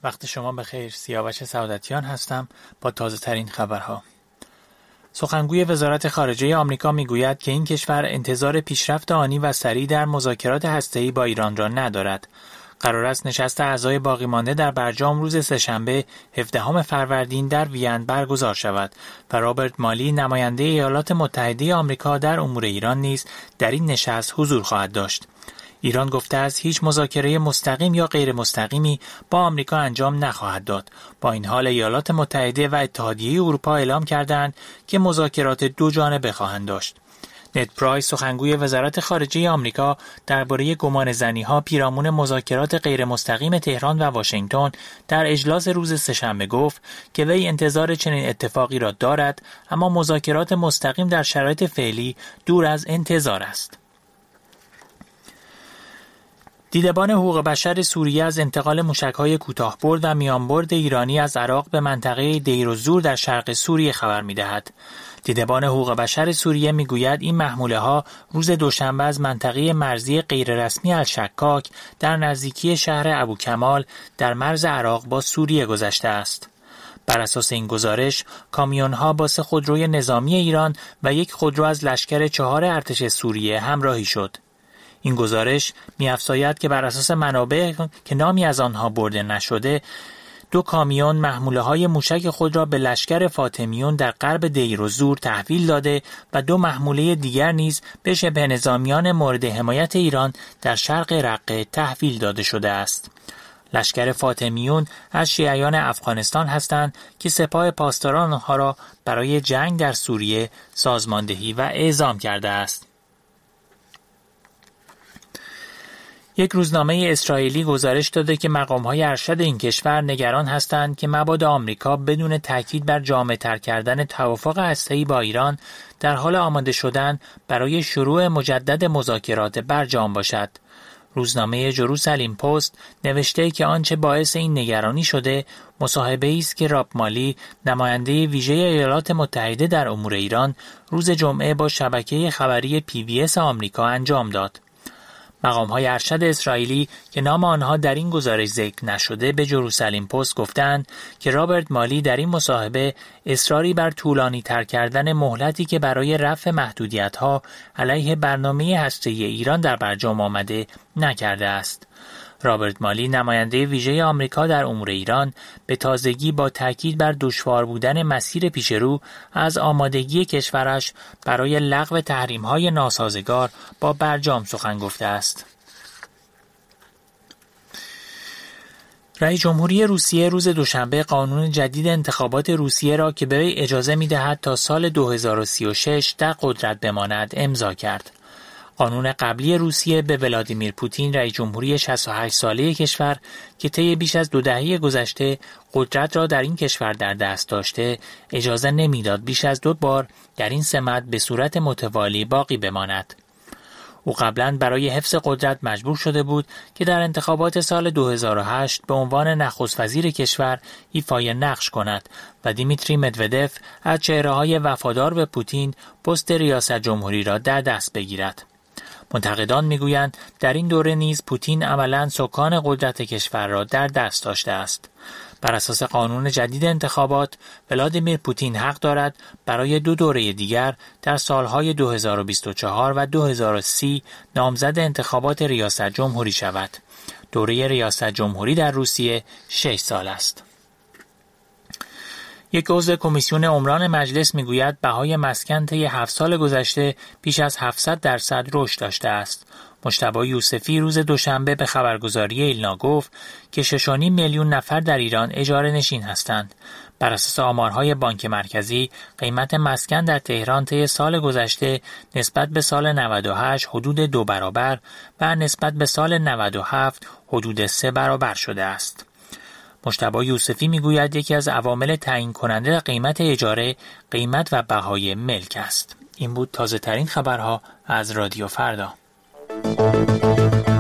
وقت شما بخیر. سیاوش سعادتیان هستم با تازه ترین خبرها. سخنگوی وزارت خارجه آمریکا میگوید که این کشور انتظار پیشرفت آنی و سریع در مذاکرات هسته‌ای با ایران را ندارد. قرار است نشست اعضای باقی مانده در برجام روز سه‌شنبه 17 فروردین در وین برگزار شود و رابرت مالی نماینده ایالات متحده آمریکا در امور ایران نیز در این نشست حضور خواهد داشت. ایران گفته است هیچ مذاکره مستقیم یا غیر مستقیمی با آمریکا انجام نخواهد داد. با این حال ایالات متحده و اتحادیه اروپا اعلام کردند که مذاکرات دو جانبه خواهند داشت. نت پرایس سخنگوی وزارت خارجه آمریکا درباره گمانه‌زنی‌ها پیرامون مذاکرات غیر مستقیم تهران و واشنگتن در اجلاس روز سه‌شنبه گفت که وی انتظار چنین اتفاقی را دارد، اما مذاکرات مستقیم در شرایط فعلی دور از انتظار است. دیدبان حقوق بشر سوریه از انتقال موشک‌های کوتاه‌برد و میانبرد ایرانی از عراق به منطقه دیرالزور در شرق سوریه خبر می‌دهد. دیدبان حقوق بشر سوریه می‌گوید این محموله‌ها روز دوشنبه از منطقه مرزی غیررسمی الشکاک در نزدیکی شهر ابوکمال در مرز عراق با سوریه گذشته است. بر اساس این گزارش، کامیون‌ها با 3 خودروی نظامی ایران و 1 خودرو از لشکر 4 ارتش سوریه همراهی شد. این گزارش می‌افزاید که بر اساس منابع که نامی از آنها برده نشده، 2 کامیون محموله‌های موشک خود را به لشکر فاطمیون در غرب دیرالزور تحویل داده و 2 محموله دیگر نیز به شبه نظامیان مورد حمایت ایران در شرق رقه تحویل داده شده است. لشکر فاطمیون از شیعیان افغانستان هستند که سپاه پاسداران آنها را برای جنگ در سوریه سازماندهی و اعزام کرده است. یک روزنامه اسرائیلی گزارش داده که مقام‌های ارشد این کشور نگران هستند که مبادا آمریکا بدون تاکید بر جامع‌تر کردن توافق هسته‌ای با ایران در حال آماده شدن برای شروع مجدد مذاکرات برجام باشد. روزنامه جروسالیم پست نوشته که آنچه باعث این نگرانی شده مصاحبه‌ای است که راب مالی نماینده ویژه ایالات متحده در امور ایران روز جمعه با شبکه خبری PBS آمریکا انجام داد. مقام‌های ارشد اسرائیلی که نام آنها در این گزارش ذکر نشده به جروسالیم پست گفتند که رابرت مالی در این مصاحبه اصراری بر طولانی تر کردن مهلتی که برای رفع محدودیت‌ها علیه برنامه هسته‌ای ایران در برجام آمده نکرده است. رابرت مالی نماینده ویژه آمریکا در امور ایران به تازگی با تاکید بر دشوار بودن مسیر پیشرو از آمادگی کشورش برای لغو تحریم‌های ناسازگار با برجام سخن گفته است. رئیس جمهوری روسیه روز دوشنبه قانون جدید انتخابات روسیه را که به وی اجازه می‌دهد تا سال 2036 در قدرت بماند امضا کرد. قانون قبلی روسیه به ولادیمیر پوتین رئیس جمهوری 68 ساله کشور که طی بیش از 2 دهه گذشته قدرت را در این کشور در دست داشته اجازه نمیداد بیش از 2 بار در این سمت به صورت متوالی باقی بماند. او قبلا برای حفظ قدرت مجبور شده بود که در انتخابات سال 2008 به عنوان نخست وزیر کشور ایفای نقش کند و دیمیتری مدودف از چهره‌های وفادار به پوتین پست ریاست جمهوری را در دست بگیرد. منتقدان میگویند در این دوره نیز پوتین عملاً سکان قدرت کشور را در دست داشته است. بر اساس قانون جدید انتخابات، ولادیمیر پوتین حق دارد برای 2 دوره دیگر در سالهای 2024 و 2030 نامزد انتخابات ریاست جمهوری شود. دوره ریاست جمهوری در روسیه 6 سال است. یک عضو کمیسیون عمران مجلس میگوید بهای مسکن طی 7 سال گذشته بیش از 700% رشد داشته است. مجتبی یوسفی روز دوشنبه به خبرگزاری ایلنا گفت که 6.5 میلیون نفر در ایران اجاره نشین هستند. بر اساس آمارهای بانک مرکزی، قیمت مسکن در تهران طی سال گذشته نسبت به سال 98 حدود 2 برابر و نسبت به سال 97 حدود 3 برابر شده است. مجتبی یوسفی میگوید یکی از عوامل تعیین کننده قیمت اجاره، قیمت و بهای ملک است. این بود تازه ترین خبرها از رادیو فردا.